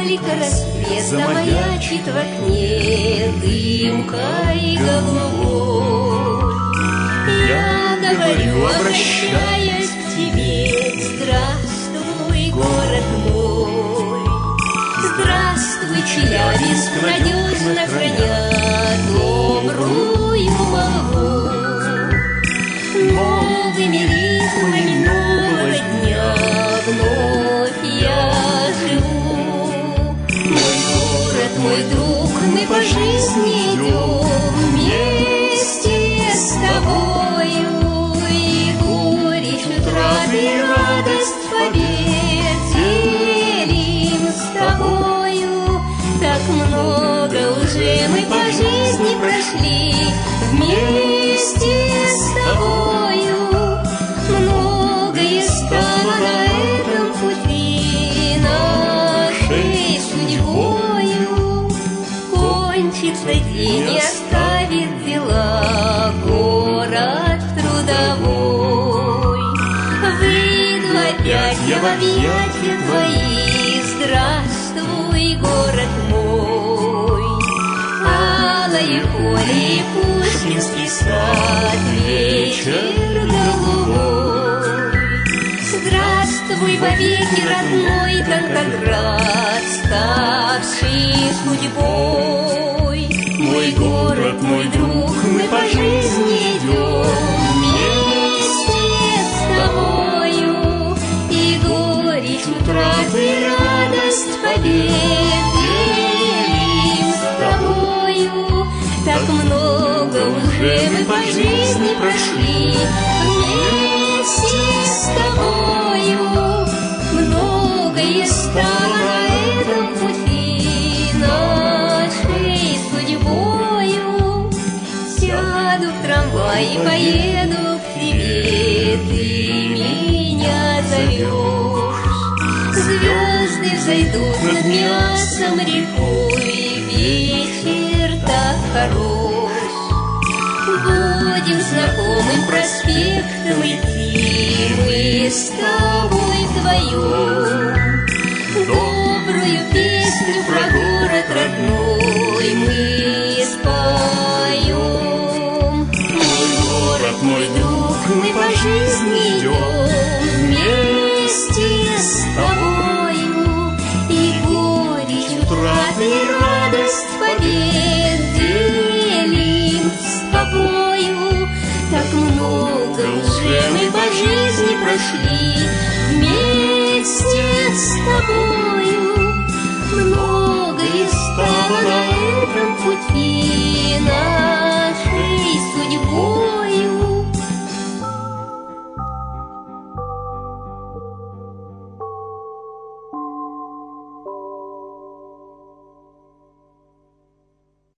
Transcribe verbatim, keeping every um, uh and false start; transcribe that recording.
только рассвет замаячит в окне дымкой голубой. Я говорю, обращаясь к тебе: здравствуй, город мой. Здравствуй, Челябинск, надежно храня добрую молву. Новыми ритмами нового дня вновь я живу. Мой город, мой друг, мы по жизни идем вместе с тобою. И горечь утраты, и радость побед делим с тобою. Так много уже мы по жизни прошли вместе с тобою. Многое стало на этом пути нашей судьбою. Кончится день и оставит дела город трудовой. Выйду опять я в объятия твои. Здравствуй, город мой. Алое поле и Пушкинский сад, вечер голубой. Здравствуй, вовеки родной Волгоград, ставший судьбой. Мой город, мой друг, мы по жизни идем вместе с тобою. И горечь утраты, и радость побед делим с тобою. Так много уже мы по жизни прошли вместе с тобою. Многое стало на этом пути нашей судьбою. Сяду в трамвай и поеду к тебе, ты меня зовешь. Звезды взойдут над мясом рекой, вечер так хорош. Будем знакомым проспектом идти мы с тобой вдвоем. Добрую песню про город родной мы споем. Мой город, мой друг, мы по жизни идем вместе с тобою. И горечь утраты, и радость побед делим с тобою. Так много уже мы по жизни прошли вместе с тобою. Многое стало на этом пути нашей судьбой.